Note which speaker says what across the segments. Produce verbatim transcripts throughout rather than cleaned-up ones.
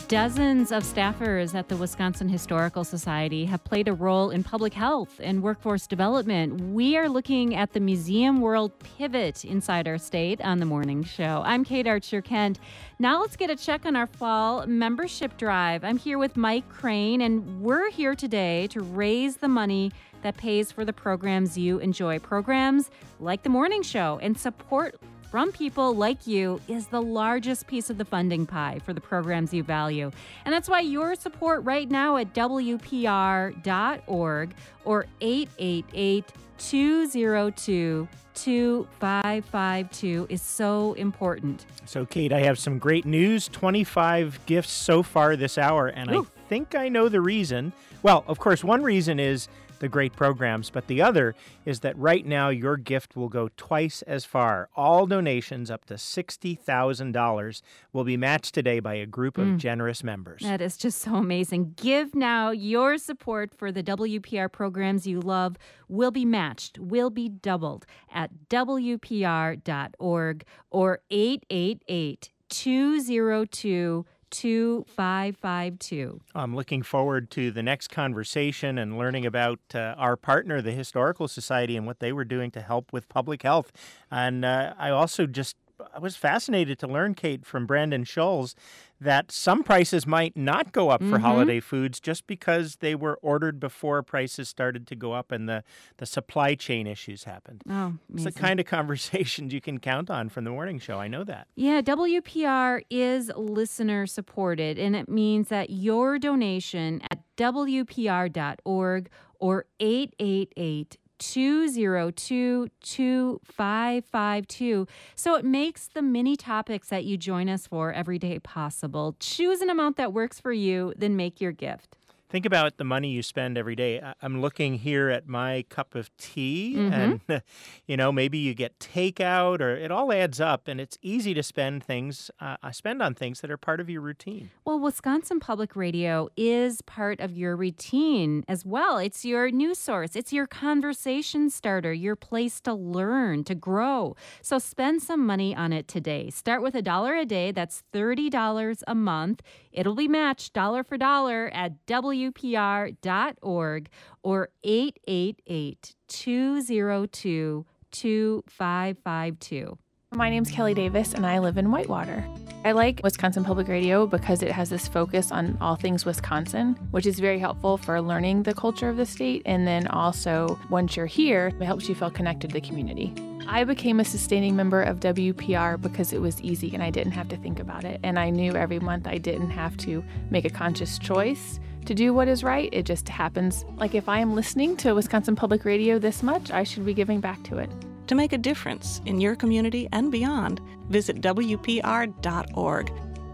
Speaker 1: Dozens of staffers at the Wisconsin Historical Society have played a role in public health and workforce development. We are looking at the museum world pivot inside our state on the morning show. I'm Kate Archer-Kent. Now let's get a check on our fall membership drive. I'm here with Mike Crane, and we're here today to raise the money that pays for the programs you enjoy. Programs like the morning show and support from people like you is the largest piece of the funding pie for the programs you value. And that's why your support right now at W P R dot org or eight eight eight, two oh two, two five five two is so important.
Speaker 2: So, Kate, I have some great news. twenty-five gifts so far this hour, and Ooh. I think I know the reason. Well, of course, one reason is the great programs, but the other is that right now your gift will go twice as far. All donations up to sixty thousand dollars will be matched today by a group of mm. generous members.
Speaker 1: That is just so amazing. Give now. Your support for the W P R programs you love will be matched, will be doubled at W P R dot org or eight eight eight, two oh two, two five five two.
Speaker 2: I'm looking forward to the next conversation and learning about uh, our partner, the Historical Society, and what they were doing to help with public health. And uh, I also just I was fascinated to learn, Kate, from Brandon Scholes, that some prices might not go up for mm-hmm. holiday foods just because they were ordered before prices started to go up and the, the supply chain issues happened.
Speaker 1: Oh,
Speaker 2: it's the kind of conversations you can count on from the morning show. I know that.
Speaker 1: Yeah, W P R is listener supported, and it means that your donation at W P R dot org or eight eight eight, two oh two, two five five two. So it makes the mini topics that you join us for every day possible. Choose an amount that works for you, then make your gift.
Speaker 2: Think about the money you spend every day. I'm looking here at my cup of tea, mm-hmm. and, you know, maybe you get takeout, or it all adds up, and it's easy to spend things, uh, spend on things that are part of your routine.
Speaker 1: Well, Wisconsin Public Radio is part of your routine as well. It's your news source. It's your conversation starter, your place to learn, to grow. So spend some money on it today. Start with a dollar a day. That's thirty dollars a month. It'll be matched dollar for dollar at W P R dot org or eight eight eight, two oh two, two five five two.
Speaker 3: My name's Kelly Davis, and I live in Whitewater. I like Wisconsin Public Radio because it has this focus on all things Wisconsin, which is very helpful for learning the culture of the state. And then also, once you're here, it helps you feel connected to the community. I became a sustaining member of W P R because it was easy and I didn't have to think about it. And I knew every month I didn't have to make a conscious choice to do what is right. It just happens. Like if I am listening to Wisconsin Public Radio this much, I should be giving back to it.
Speaker 4: To make a difference in your community and beyond, visit W P R dot org.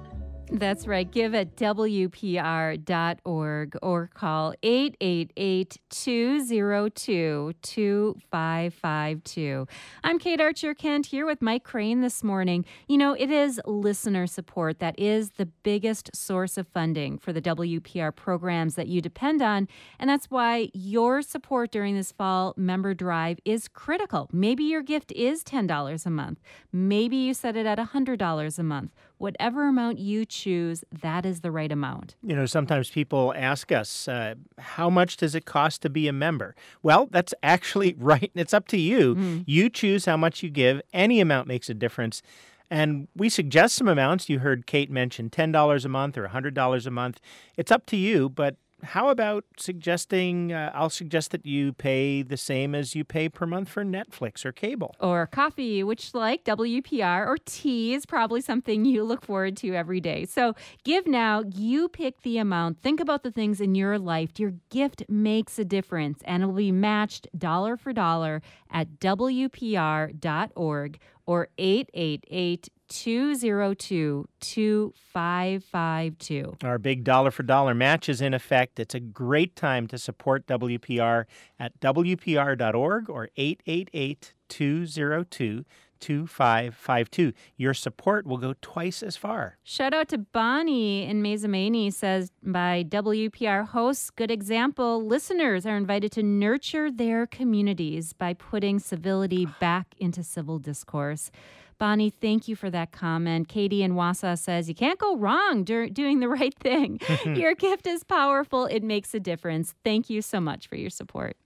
Speaker 1: That's right. Give at W P R dot org or call eight eight eight, two oh two, two five five two. I'm Kate Archer-Kent here with Mike Crane this morning. You know, it is listener support that is the biggest source of funding for the W P R programs that you depend on, and that's why your support during this fall member drive is critical. Maybe your gift is ten dollars a month. Maybe you set it at one hundred dollars a month. Whatever amount you choose, that is the right amount.
Speaker 2: You know, sometimes people ask us, uh, how much does it cost to be a member? Well, that's actually right. It's up to you. Mm. You choose how much you give. Any amount makes a difference. And we suggest some amounts. You heard Kate mention ten dollars a month or one hundred dollars a month. It's up to you, but how about suggesting, uh, I'll suggest that you pay the same as you pay per month for Netflix or cable.
Speaker 1: Or coffee, which like W P R, or tea is probably something you look forward to every day. So give now, you pick the amount. Think about the things in your life. Your gift makes a difference, and it will be matched dollar for dollar at W P R dot org or eight eight eight, two oh two, two five five two.
Speaker 2: Our big dollar for dollar match is in effect. It's a great time to support W P R at W P R dot org or eight eight eight, two oh two, two five five two. Your support will go twice as far.
Speaker 1: Shout out to Bonnie in Mazamani, says by W P R hosts, good example. Listeners are invited to nurture their communities by putting civility back into civil discourse. Bonnie, thank you for that comment. Katie in Wausau says, you can't go wrong do- doing the right thing. Your gift is powerful. It makes a difference. Thank you so much for your support.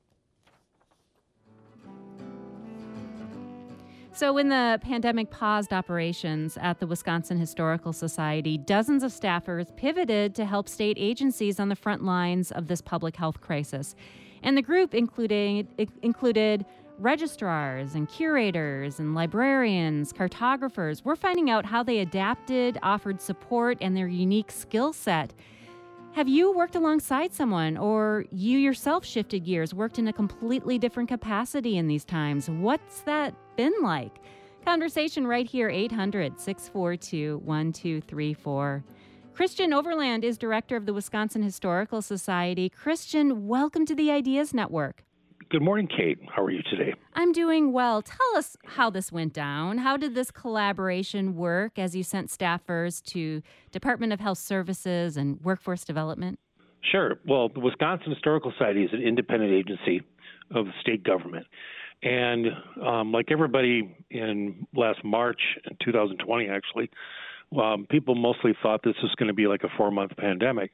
Speaker 1: So when the pandemic paused operations at the Wisconsin Historical Society, dozens of staffers pivoted to help state agencies on the front lines of this public health crisis. And the group included, included registrars and curators and librarians, cartographers. We're finding out how they adapted, offered support, and their unique skill set. Have you worked alongside someone, or you yourself shifted gears, worked in a completely different capacity in these times? What's that been like? Conversation right here, eight hundred, six four two, one two three four. Christian Overland is director of the Wisconsin Historical Society. Christian, welcome to the Ideas Network.
Speaker 5: Good morning, Kate. How are you today?
Speaker 1: I'm doing well. Tell us how this went down. How did this collaboration work as you sent staffers to Department of Health Services and Workforce Development?
Speaker 5: Sure. Well, the Wisconsin Historical Society is an independent agency of the state government. And um, like everybody in last March, in two thousand twenty, actually, um, people mostly thought this was going to be like a four-month pandemic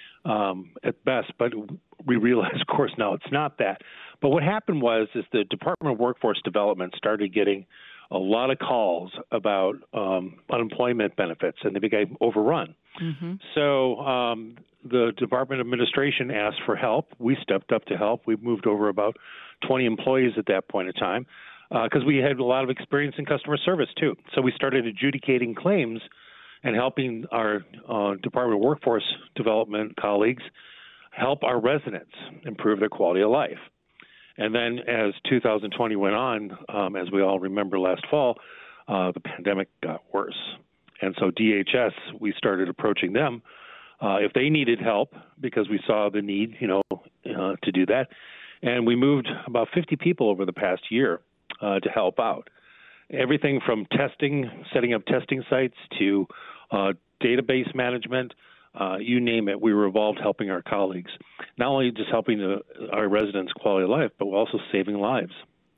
Speaker 5: um, at best. But we realize, of course, now it's not that. But what happened was is the Department of Workforce Development started getting a lot of calls about um, unemployment benefits, and they became overrun. Mm-hmm. So um, the Department of Administration asked for help. We stepped up to help. We moved over about twenty employees at that point in time because uh, we had a lot of experience in customer service, too. So we started adjudicating claims and helping our uh, Department of Workforce Development colleagues help our residents improve their quality of life. And then as two thousand twenty went on, um, as we all remember last fall, uh, the pandemic got worse. And so D H S, we started approaching them uh, if they needed help because we saw the need, you know, uh, to do that. And we moved about fifty people over the past year uh, to help out. Everything from testing, setting up testing sites to uh, database management, Uh, you name it, we were involved helping our colleagues, not only just helping the, our residents' quality of life, but also saving lives.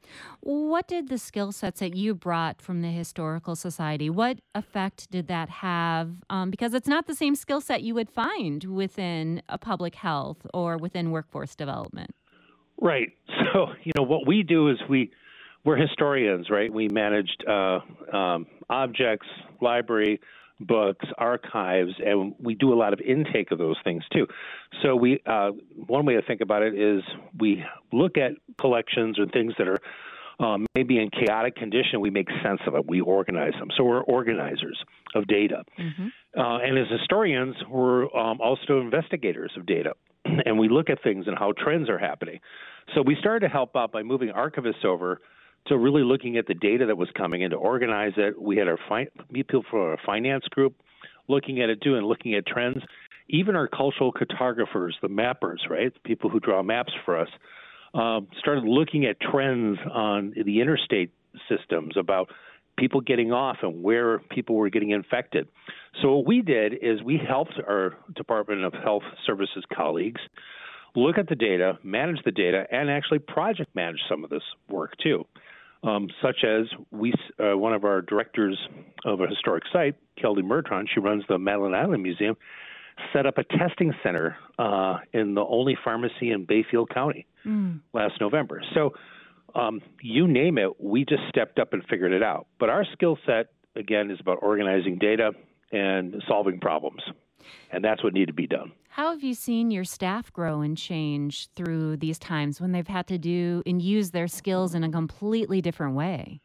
Speaker 1: What did the skill sets that you brought from the Historical Society, what effect did that have? Um, because it's not the same skill set you would find within a public health or within workforce development.
Speaker 5: Right. So, you know, what we do is we, we're historians, right? We managed uh, um, objects, library, books, archives, and we do a lot of intake of those things too. So we, uh, one way to think about it is we look at collections or things that are um, maybe in chaotic condition. We make sense of it. We organize them. So we're organizers of data. Mm-hmm. Uh, and as historians, we're um, also investigators of data. And we look at things and how trends are happening. So we started to help out by moving archivists over to really looking at the data that was coming in to organize it. We had our fi- people from our finance group looking at it too and looking at trends. Even our cultural cartographers, the mappers, right, the people who draw maps for us, um, started looking at trends on the interstate systems about people getting off and where people were getting infected. So what we did is we helped our Department of Health Services colleagues look at the data, manage the data, and actually project manage some of this work too. Um, such as we, uh, one of our directors of a historic site, Kelly Mertron, she runs the Madeline Island Museum, set up a testing center uh, in the only pharmacy in Bayfield County mm. last November. So um, you name it, we just stepped up and figured it out. But our skill set, again, is about organizing data and solving problems. And that's what needed to be done.
Speaker 1: How have you seen your staff grow and change through these times when they've had to do and use their skills in a completely different way?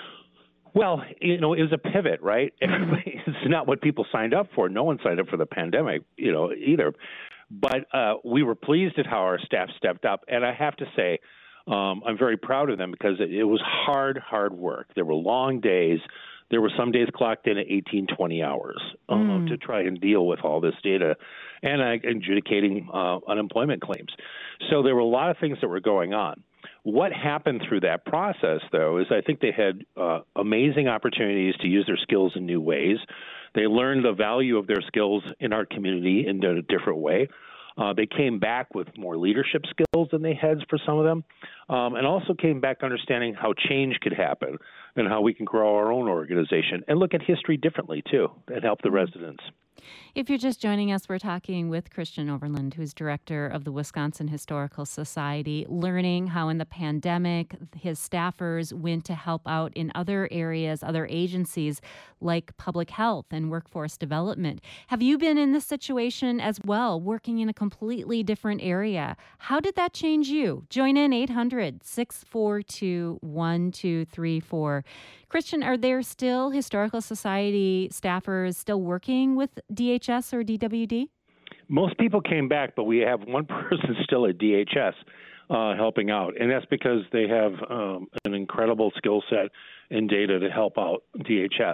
Speaker 5: Well, you know, it was a pivot, right? Everybody, it's not what people signed up for. No one signed up for the pandemic, you know, either. But uh, we were pleased at how our staff stepped up. And I have to say, um, I'm very proud of them because it, it was hard, hard work. There were long days. There were some days clocked in at eighteen, twenty hours um, mm. to try and deal with all this data and uh, adjudicating uh, unemployment claims. So there were a lot of things that were going on. What happened through that process, though, is I think they had uh, amazing opportunities to use their skills in new ways. They learned the value of their skills in our community in a different way. Uh, they came back with more leadership skills than they had for some of them, um, and also came back understanding how change could happen and how we can grow our own organization and look at history differently, too, and help the residents.
Speaker 1: If you're just joining us, we're talking with Christian Overland, who's director of the Wisconsin Historical Society, learning how in the pandemic his staffers went to help out in other areas, other agencies like public health and workforce development. Have you been in this situation as well, working in a completely different area? How did that change you? Join in eight hundred, six four two, one two three four. Christian, are there still Historical Society staffers still working with D H S or D W D?
Speaker 5: Most people came back, but we have one person still at D H S uh, helping out, and that's because they have um, an incredible skill set and data to help out D H S.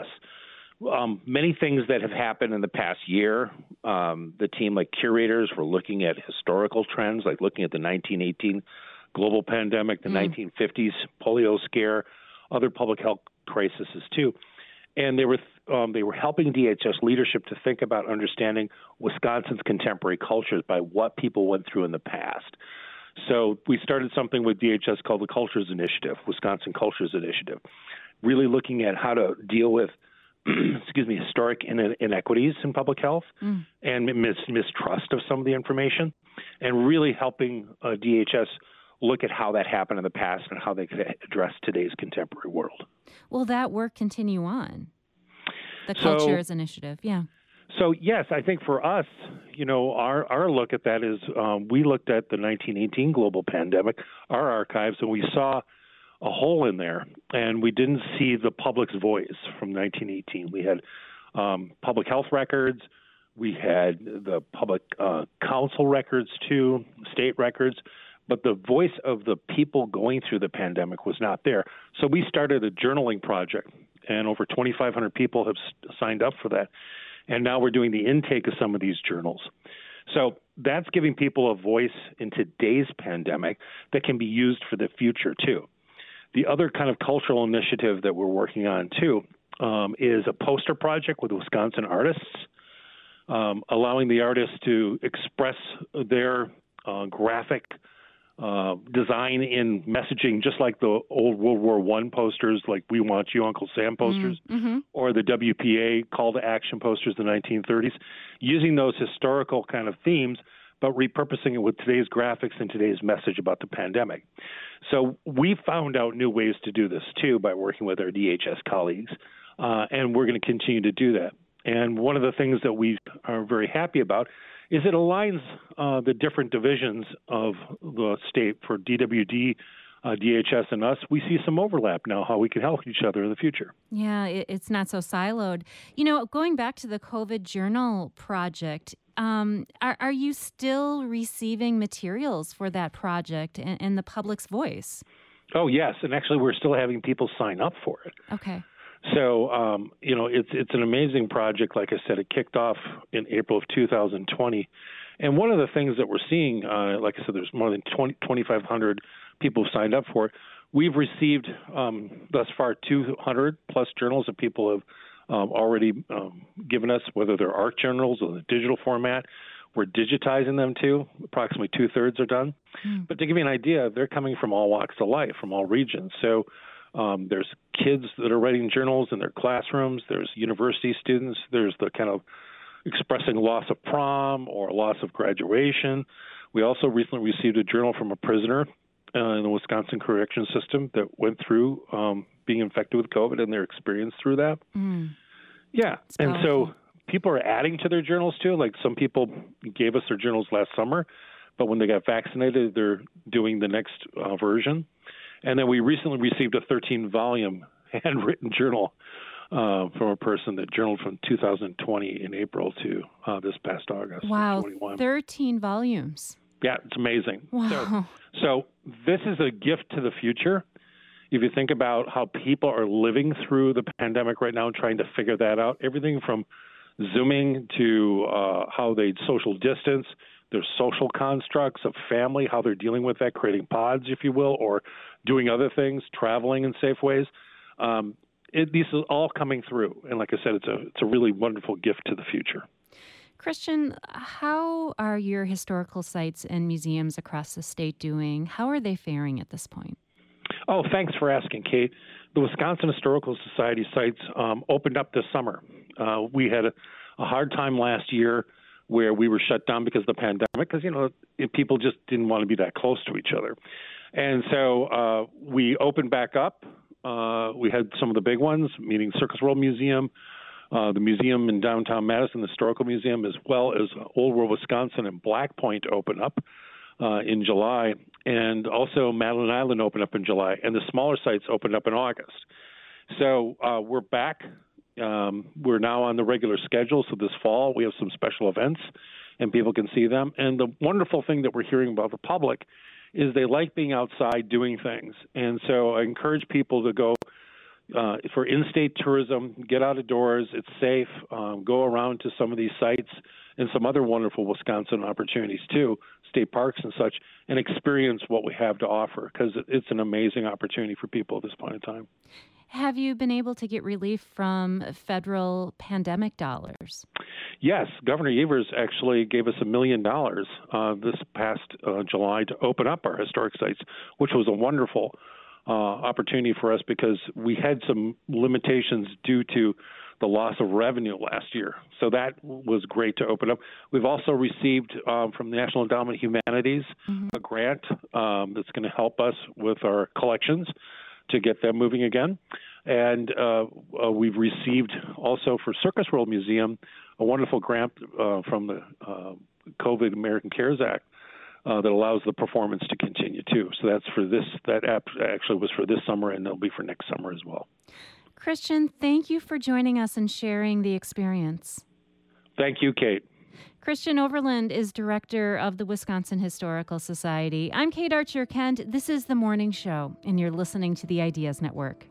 Speaker 5: Um, many things that have happened in the past year, um, the team like curators were looking at historical trends, like looking at the nineteen eighteen global pandemic, the mm. nineteen fifties polio scare, other public health crises too. And they were um, they were helping D H S leadership to think about understanding Wisconsin's contemporary cultures by what people went through in the past. So we started something with D H S called the Cultures Initiative, Wisconsin Cultures Initiative, really looking at how to deal with, excuse me, historic inequities in public health mm. and mis- mistrust of some of the information, and really helping uh, D H S look at how that happened in the past and how they could address today's contemporary world.
Speaker 1: Will that work continue on? The
Speaker 5: so,
Speaker 1: Cultures Initiative, yeah.
Speaker 5: So, yes, I think for us, you know, our, our look at that is um, we looked at the nineteen eighteen global pandemic, our archives, and we saw a hole in there, and we didn't see the public's voice from nineteen eighteen. We had um, public health records. We had the public uh, council records, too, state records. But the voice of the people going through the pandemic was not there. So we started a journaling project, and over twenty-five hundred people have signed up for that. And now we're doing the intake of some of these journals. So that's giving people a voice in today's pandemic that can be used for the future, too. The other kind of cultural initiative that we're working on, too, um, is a poster project with Wisconsin artists, um, allowing the artists to express their uh, graphic Uh, design in messaging, just like the old World War One posters, like "We Want You, Uncle Sam" posters, mm-hmm. or the W P A call to action posters in the nineteen thirties, using those historical kind of themes, but repurposing it with today's graphics and today's message about the pandemic. So we found out new ways to do this, too, by working with our D H S colleagues, uh, and we're going to continue to do that. And one of the things that we are very happy about is it aligns uh, the different divisions of the state for D W D, uh, D H S, and us. We see some overlap now, how we can help each other in the future.
Speaker 1: Yeah, it's not so siloed. You know, going back to the COVID Journal project, um, are, are you still receiving materials for that project and, and the public's voice?
Speaker 5: Oh, yes. And actually, we're still having people sign up for it.
Speaker 1: Okay.
Speaker 5: So, um, you know, it's it's an amazing project. Like I said, it kicked off in April of two thousand twenty. And one of the things that we're seeing, uh, like I said, there's more than twenty-five hundred people who signed up for it. We've received um, thus far two hundred plus journals that people have um, already um, given us, whether they're art journals or the digital format. We're digitizing them, too. Approximately two-thirds are done. Mm. But to give you an idea, they're coming from all walks of life, from all regions. So Um, there's kids that are writing journals in their classrooms. There's university students. There's the kind of expressing loss of prom or loss of graduation. We also recently received a journal from a prisoner uh, in the Wisconsin correction system that went through um, being infected with COVID and their experience through that. Mm. Yeah. It's and powerful. So people are adding to their journals, too. Like some people gave us their journals last summer, but when they got vaccinated, they're doing the next uh, version. And then we recently received a thirteen-volume handwritten journal uh, from a person that journaled from two thousand twenty in April to uh, this past August.
Speaker 1: Wow, thirteen volumes.
Speaker 5: Yeah, it's amazing.
Speaker 1: Wow.
Speaker 5: So, so this is a gift to the future. If you think about how people are living through the pandemic right now and trying to figure that out, everything from Zooming to uh, how they social distance, there's social constructs of family, how they're dealing with that, creating pods, if you will, or doing other things, traveling in safe ways. Um, it, these are all coming through. And like I said, it's a it's a really wonderful gift to the future.
Speaker 1: Christian, how are your historical sites and museums across the state doing? How are they faring at this point?
Speaker 5: Oh, thanks for asking, Kate. The Wisconsin Historical Society sites um, opened up this summer. Uh, we had a, a hard time last year where we were shut down because of the pandemic, because, you know, people just didn't want to be that close to each other. And so uh, we opened back up. Uh, we had some of the big ones, meaning Circus World Museum, uh, the museum in downtown Madison, the Historical Museum, as well as Old World Wisconsin and Black Point open up uh, in July. And also Madeline Island opened up in July. And the smaller sites opened up in August. So uh, we're back. Um, we're now on the regular schedule. So this fall we have some special events and people can see them. And the wonderful thing that we're hearing about the public is they like being outside doing things. And so I encourage people to go uh, for in-state tourism, get out of doors, it's safe, um, go around to some of these sites and some other wonderful Wisconsin opportunities too, state parks and such, and experience what we have to offer, because it's an amazing opportunity for people at this point in time.
Speaker 1: Have you been able to get relief from federal pandemic dollars?
Speaker 5: Yes, Governor Evers actually gave us a million dollars uh, this past uh, July to open up our historic sites, which was a wonderful uh, opportunity for us because we had some limitations due to the loss of revenue last year. So that was great to open up. We've also received um, from the National Endowment of Humanities mm-hmm. a grant um, that's going to help us with our collections to get them moving again. And uh, uh, we've received also for Circus World Museum a wonderful grant uh, from the uh, COVID American Cares Act uh, that allows the performance to continue too. So that's for this, that app actually was for this summer and it'll be for next summer as well.
Speaker 1: Christian, thank you for joining us and sharing the experience.
Speaker 5: Thank you, Kate.
Speaker 1: Christian Overland is director of the Wisconsin Historical Society. I'm Kate Archer-Kent. This is The Morning Show, and you're listening to the Ideas Network.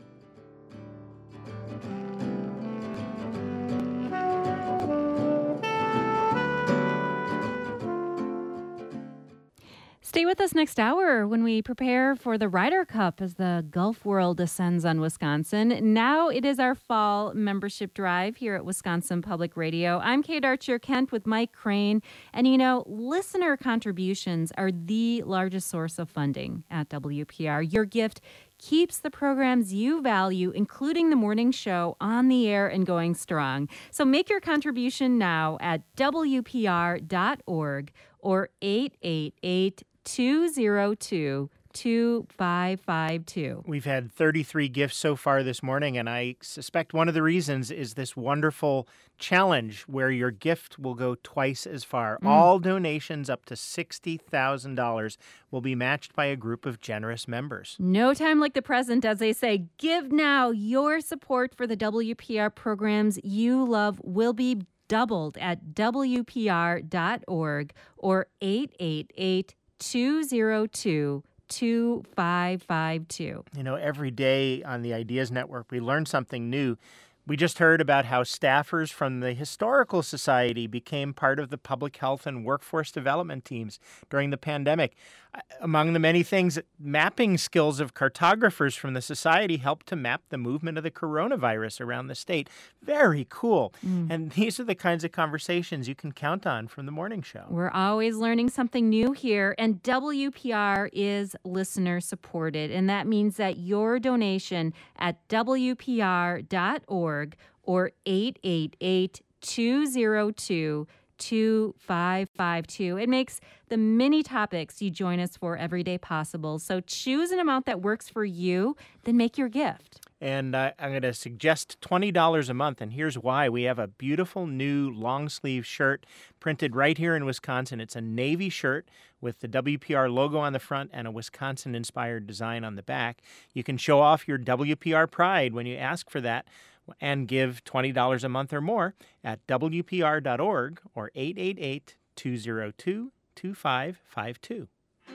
Speaker 1: Stay with us next hour when we prepare for the Ryder Cup as the Gulf World descends on Wisconsin. Now it is our fall membership drive here at Wisconsin Public Radio. I'm Kate Archer-Kent with Mike Crane. And, you know, listener contributions are the largest source of funding at W P R. Your gift keeps the programs you value, including the morning show, on the air and going strong. So make your contribution now at W P R dot org or eight eight eight, two oh two, two five five two.
Speaker 2: We've had thirty-three gifts so far this morning, and I suspect one of the reasons is this wonderful challenge where your gift will go twice as far. Mm. All donations up to sixty thousand dollars will be matched by a group of generous members.
Speaker 1: No time like the present, as they say. Give now. Your support for the W P R programs you love will be doubled at W P R dot org or eight eight eight, two oh two, two five five two.
Speaker 2: You know, every day on the Ideas Network, we learn something new. We just heard about how staffers from the Historical Society became part of the public health and workforce development teams during the pandemic. Among the many things, mapping skills of cartographers from the Society helped to map the movement of the coronavirus around the state. Very cool. Mm. And these are the kinds of conversations you can count on from the morning show.
Speaker 1: We're always learning something new here, and W P R is listener supported. And that means that your donation at W P R dot org or eight eight eight, two oh two, two five five two. It makes the many topics you join us for every day possible. So choose an amount that works for you, then make your gift.
Speaker 2: And uh, I'm going to suggest twenty dollars a month, and here's why. We have a beautiful new long-sleeve shirt printed right here in Wisconsin. It's a navy shirt with the W P R logo on the front and a Wisconsin-inspired design on the back. You can show off your W P R pride when you ask for that and give twenty dollars a month or more at W P R dot org or eight eight eight, two oh two, two five five two.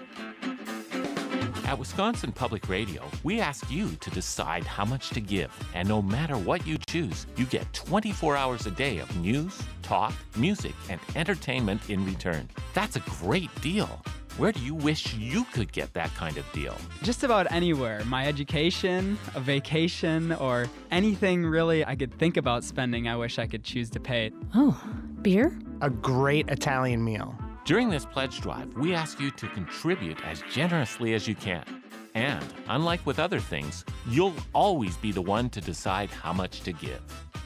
Speaker 6: At Wisconsin Public Radio, we ask you to decide how much to give. And no matter what you choose, you get twenty-four hours a day of news, talk, music, and entertainment in return. That's a great deal. Where do you wish you could get that kind of deal?
Speaker 7: Just about anywhere. My education, a vacation, or anything really I could think about spending, I wish I could choose to pay it.
Speaker 1: Oh,
Speaker 3: Beer?
Speaker 8: A great Italian meal.
Speaker 6: During this pledge drive, we ask you to contribute as generously as you can. And unlike with other things, you'll always be the one to decide how much to give.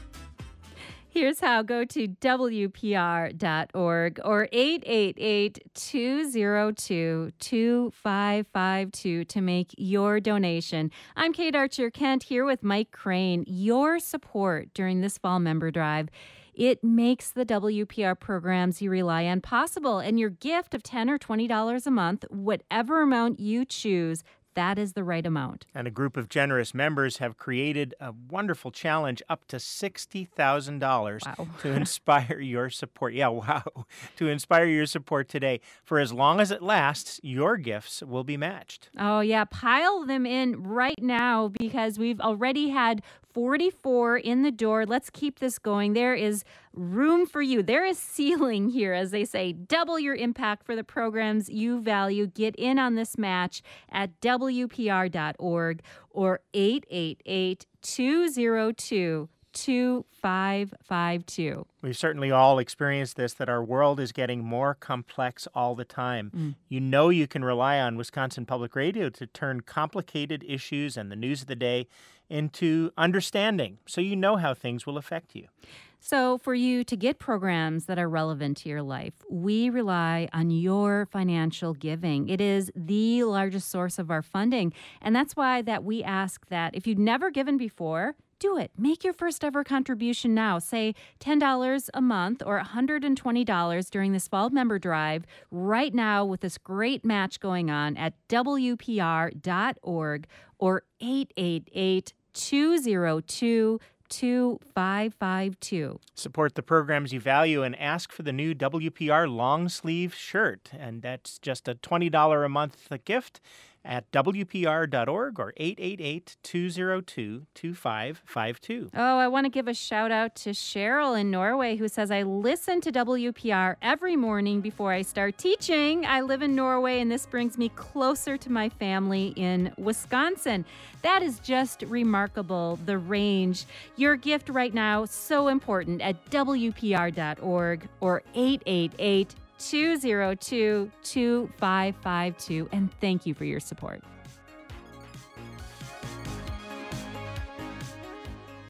Speaker 1: Here's how. Go to W P R dot org or eight eight eight, two zero two, two five five two to make your donation. I'm Kate Archer-Kent here with Mike Crane. Your support during this fall member drive, it makes the W P R programs you rely on possible. And your gift of ten dollars or twenty dollars a month, whatever amount you choose, that is the right amount.
Speaker 2: And a group of generous members have created a wonderful challenge up to sixty thousand dollars
Speaker 1: wow.
Speaker 2: to inspire your support. Yeah, wow. To inspire your support today. For as long as it lasts, your gifts will be matched.
Speaker 1: Oh, yeah. Pile them in right now because we've already had forty-four in the door. Let's keep this going. There is room for you. There is ceiling here, as they say. Double your impact for the programs you value. Get in on this match at W P R dot org or eight eight eight, two zero two, two five five two.
Speaker 2: We've certainly all experienced this, that our world is getting more complex all the time. Mm. You know you can rely on Wisconsin Public Radio to turn complicated issues and the news of the day into understanding, so you know how things will affect you.
Speaker 1: So for you to get programs that are relevant to your life, we rely on your financial giving. It is the largest source of our funding, and that's why that we ask that if you've never given before, do it. Make your first ever contribution now. Say ten dollars a month or one hundred twenty dollars during this fall member drive right now with this great match going on at W P R dot org or eight eight eight, two zero two, two five five two.
Speaker 2: Support the programs you value and ask for the new W P R long sleeve shirt. And that's just a twenty dollars a month gift at W P R dot org or eight eight eight, two zero two, two five five two.
Speaker 1: Oh, I want to give a shout out to Cheryl in Norway who says, I listen to W P R every morning before I start teaching. I live in Norway and this brings me closer to my family in Wisconsin. That is just remarkable, the range. Your gift right now, so important at W P R dot org or eight eight eight, two zero two, two five five two. And thank you for your support.